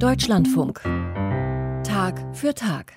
Deutschlandfunk. Tag für Tag.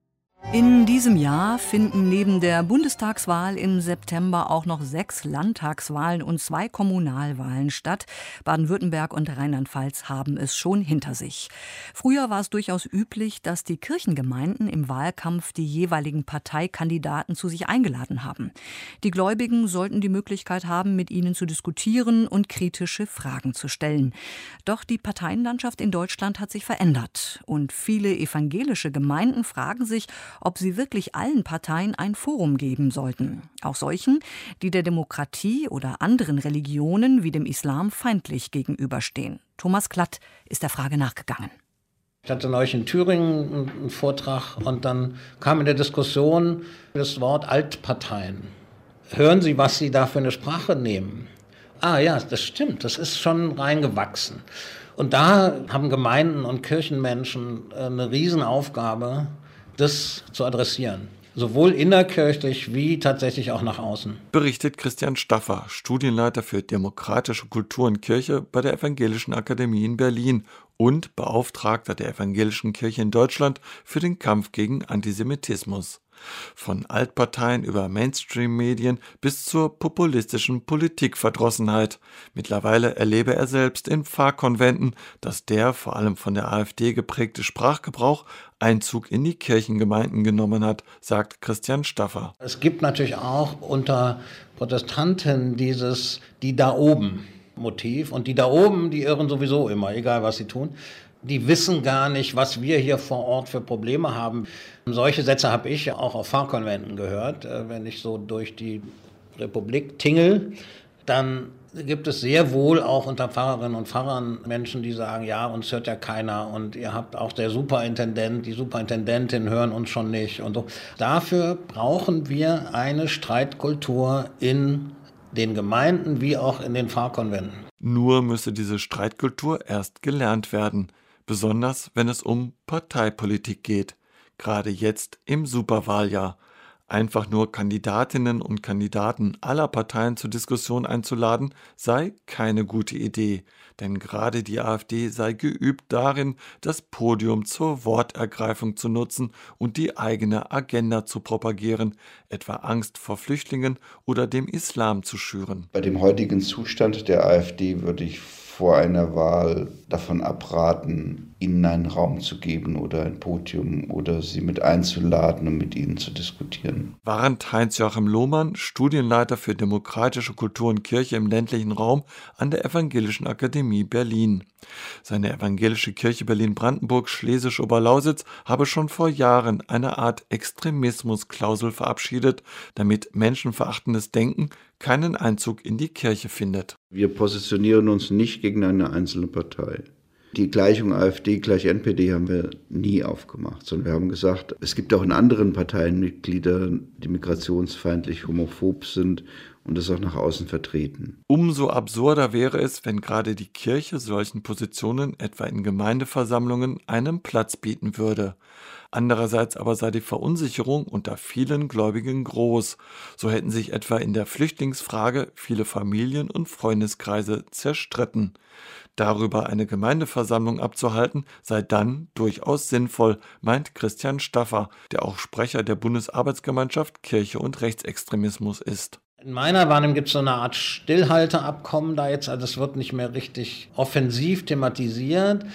In diesem Jahr finden neben der Bundestagswahl im September auch noch 6 Landtagswahlen und 2 Kommunalwahlen statt. Baden-Württemberg und Rheinland-Pfalz haben es schon hinter sich. Früher war es durchaus üblich, dass die Kirchengemeinden im Wahlkampf die jeweiligen Parteikandidaten zu sich eingeladen haben. Die Gläubigen sollten die Möglichkeit haben, mit ihnen zu diskutieren und kritische Fragen zu stellen. Doch die Parteienlandschaft in Deutschland hat sich verändert. Und viele evangelische Gemeinden fragen sich, ob sie wirklich allen Parteien ein Forum geben sollten. Auch solchen, die der Demokratie oder anderen Religionen wie dem Islam feindlich gegenüberstehen. Thomas Klatt ist der Frage nachgegangen. Ich hatte neulich in Thüringen einen Vortrag und dann kam in der Diskussion das Wort Altparteien. Hören Sie, was Sie da für eine Sprache nehmen? Ah ja, das stimmt, das ist schon reingewachsen. Und da haben Gemeinden und Kirchenmenschen eine Riesenaufgabe, das zu adressieren. Sowohl innerkirchlich wie tatsächlich auch nach außen. Berichtet Christian Staffer, Studienleiter für demokratische Kultur und Kirche bei der Evangelischen Akademie in Berlin und Beauftragter der Evangelischen Kirche in Deutschland für den Kampf gegen Antisemitismus. Von Altparteien über Mainstream-Medien bis zur populistischen Politikverdrossenheit. Mittlerweile erlebe er selbst in Pfarrkonventen, dass der vor allem von der AfD geprägte Sprachgebrauch Einzug in die Kirchengemeinden genommen hat, sagt Christian Staffer. Es gibt natürlich auch unter Protestanten dieses „die da oben" Motiv. Und die da oben, die irren sowieso immer, egal was sie tun. Die wissen gar nicht, was wir hier vor Ort für Probleme haben. Solche Sätze habe ich auch auf Pfarrkonventen gehört. Wenn ich so durch die Republik tingel, dann gibt es sehr wohl auch unter Pfarrerinnen und Pfarrern Menschen, die sagen, ja, uns hört ja keiner und ihr habt auch der Superintendent, die Superintendentin hören uns schon nicht und so. Dafür brauchen wir eine Streitkultur in den Gemeinden wie auch in den Pfarrkonventen. Nur müsse diese Streitkultur erst gelernt werden, besonders wenn es um Parteipolitik geht, gerade jetzt im Superwahljahr. Einfach nur Kandidatinnen und Kandidaten aller Parteien zur Diskussion einzuladen, sei keine gute Idee. Denn gerade die AfD sei geübt darin, das Podium zur Wortergreifung zu nutzen und die eigene Agenda zu propagieren, etwa Angst vor Flüchtlingen oder dem Islam zu schüren. Bei dem heutigen Zustand der AfD würde ich vor einer Wahl davon abraten, ihnen einen Raum zu geben oder ein Podium oder sie mit einzuladen und mit ihnen zu diskutieren. Warnt Heinz-Joachim Lohmann, Studienleiter für demokratische Kultur und Kirche im ländlichen Raum an der Evangelischen Akademie Berlin. Seine Evangelische Kirche Berlin-Brandenburg Schlesisch-Oberlausitz habe schon vor Jahren eine Art Extremismusklausel verabschiedet, damit menschenverachtendes Denken keinen Einzug in die Kirche findet. Wir positionieren uns nicht gegen eine einzelne Partei. Die Gleichung AfD gleich NPD haben wir nie aufgemacht, sondern wir haben gesagt, es gibt auch in anderen Parteien Mitglieder, die migrationsfeindlich, homophob sind und das auch nach außen vertreten. Umso absurder wäre es, wenn gerade die Kirche solchen Positionen etwa in Gemeindeversammlungen einen Platz bieten würde. Andererseits aber sei die Verunsicherung unter vielen Gläubigen groß. So hätten sich etwa in der Flüchtlingsfrage viele Familien und Freundeskreise zerstritten. Darüber eine Gemeindeversammlung abzuhalten, sei dann durchaus sinnvoll, meint Christian Staffer, der auch Sprecher der Bundesarbeitsgemeinschaft Kirche und Rechtsextremismus ist. In meiner Wahrnehmung gibt es so eine Art Stillhalteabkommen da jetzt, also es wird nicht mehr richtig offensiv thematisiert.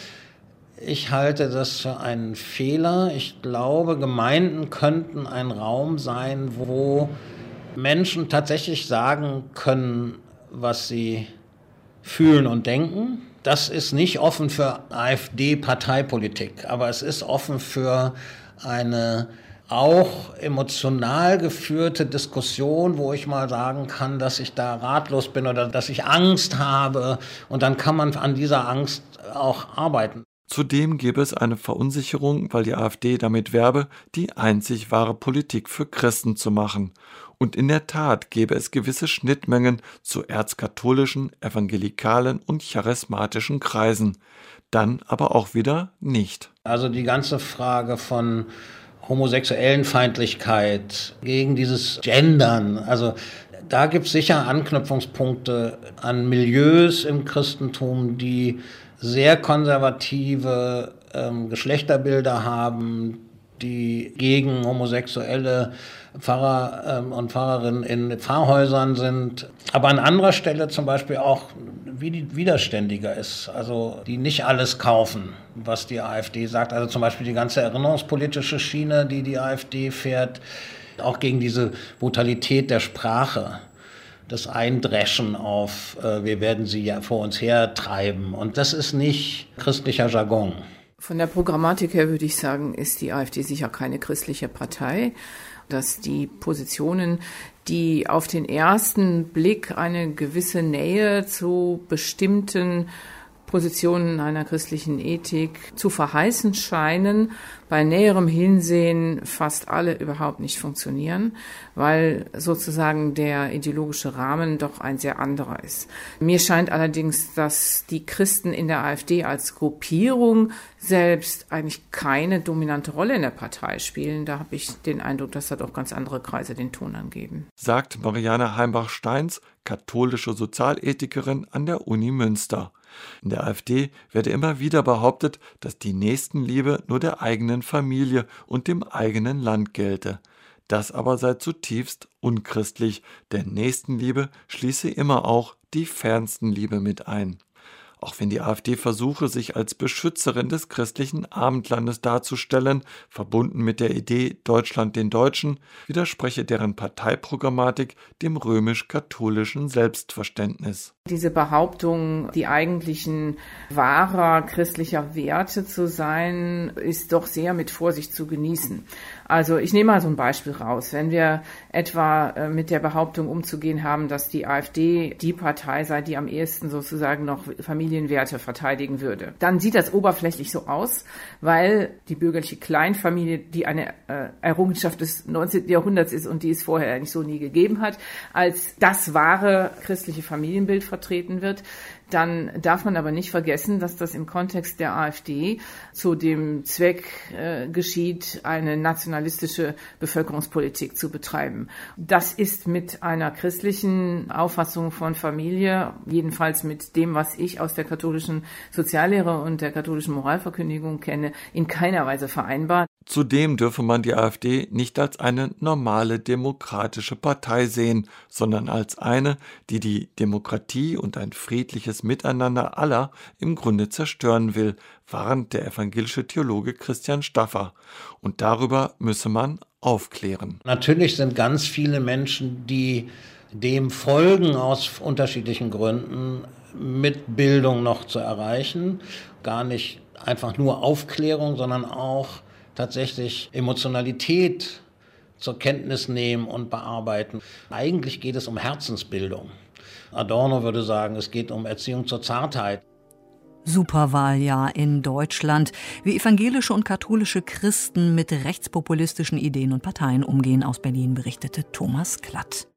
Ich halte das für einen Fehler. Ich glaube, Gemeinden könnten ein Raum sein, wo Menschen tatsächlich sagen können, was sie fühlen und denken. Das ist nicht offen für AfD-Parteipolitik, aber es ist offen für eine auch emotional geführte Diskussion, wo ich mal sagen kann, dass ich da ratlos bin oder dass ich Angst habe. Und dann kann man an dieser Angst auch arbeiten. Zudem gäbe es eine Verunsicherung, weil die AfD damit werbe, die einzig wahre Politik für Christen zu machen. Und in der Tat gäbe es gewisse Schnittmengen zu erzkatholischen, evangelikalen und charismatischen Kreisen. Dann aber auch wieder nicht. Also die ganze Frage von homosexuellen Feindlichkeit, gegen dieses Gendern, also da gibt es sicher Anknüpfungspunkte an Milieus im Christentum, die sehr konservative Geschlechterbilder haben, die gegen homosexuelle Pfarrer und Pfarrerinnen in Pfarrhäusern sind, aber an anderer Stelle zum Beispiel auch widerständiger ist, also die nicht alles kaufen, was die AfD sagt, also zum Beispiel die ganze erinnerungspolitische Schiene, die die AfD fährt, auch gegen diese Brutalität der Sprache, das Eindreschen auf, wir werden sie ja vor uns hertreiben, und das ist nicht christlicher Jargon. Von der Programmatik her würde ich sagen, ist die AfD sicher keine christliche Partei. Dass die Positionen, die auf den ersten Blick eine gewisse Nähe zu bestimmten Positionen einer christlichen Ethik zu verheißen scheinen, bei näherem Hinsehen fast alle überhaupt nicht funktionieren, weil sozusagen der ideologische Rahmen doch ein sehr anderer ist. Mir scheint allerdings, dass die Christen in der AfD als Gruppierung selbst eigentlich keine dominante Rolle in der Partei spielen. Da habe ich den Eindruck, dass da doch ganz andere Kreise den Ton angeben. Sagt Marianne Heimbach-Steins, katholische Sozialethikerin an der Uni Münster. In der AfD werde immer wieder behauptet, dass die Nächstenliebe nur der eigenen Familie und dem eigenen Land gelte. Das aber sei zutiefst unchristlich, denn Nächstenliebe schließe immer auch die Fernstenliebe mit ein. Auch wenn die AfD versuche, sich als Beschützerin des christlichen Abendlandes darzustellen, verbunden mit der Idee Deutschland den Deutschen, widerspreche deren Parteiprogrammatik dem römisch-katholischen Selbstverständnis. Diese Behauptung, die eigentlichen Wahrer christlicher Werte zu sein, ist doch sehr mit Vorsicht zu genießen. Also ich nehme mal so ein Beispiel raus. Wenn wir etwa mit der Behauptung umzugehen haben, dass die AfD die Partei sei, die am ehesten sozusagen noch Familienwerte verteidigen würde, dann sieht das oberflächlich so aus, weil die bürgerliche Kleinfamilie, die eine Errungenschaft des 19. Jahrhunderts ist und die es vorher eigentlich so nie gegeben hat, als das wahre christliche Familienbild vertreten wird. Dann darf man aber nicht vergessen, dass das im Kontext der AfD zu dem Zweck geschieht, eine nationalistische Bevölkerungspolitik zu betreiben. Das ist mit einer christlichen Auffassung von Familie, jedenfalls mit dem, was ich aus der katholischen Soziallehre und der katholischen Moralverkündigung kenne, in keiner Weise vereinbar. Zudem dürfe man die AfD nicht als eine normale demokratische Partei sehen, sondern als eine, die die Demokratie und ein friedliches Miteinander aller im Grunde zerstören will, warnt der evangelische Theologe Christian Staffer. Und darüber müsse man aufklären. Natürlich sind ganz viele Menschen, die dem folgen aus unterschiedlichen Gründen, mit Bildung noch zu erreichen. Gar nicht einfach nur Aufklärung, sondern auch tatsächlich Emotionalität zur Kenntnis nehmen und bearbeiten. Eigentlich geht es um Herzensbildung. Adorno würde sagen, es geht um Erziehung zur Zartheit. Superwahljahr in Deutschland. Wie evangelische und katholische Christen mit rechtspopulistischen Ideen und Parteien umgehen, aus Berlin berichtete Thomas Klatt.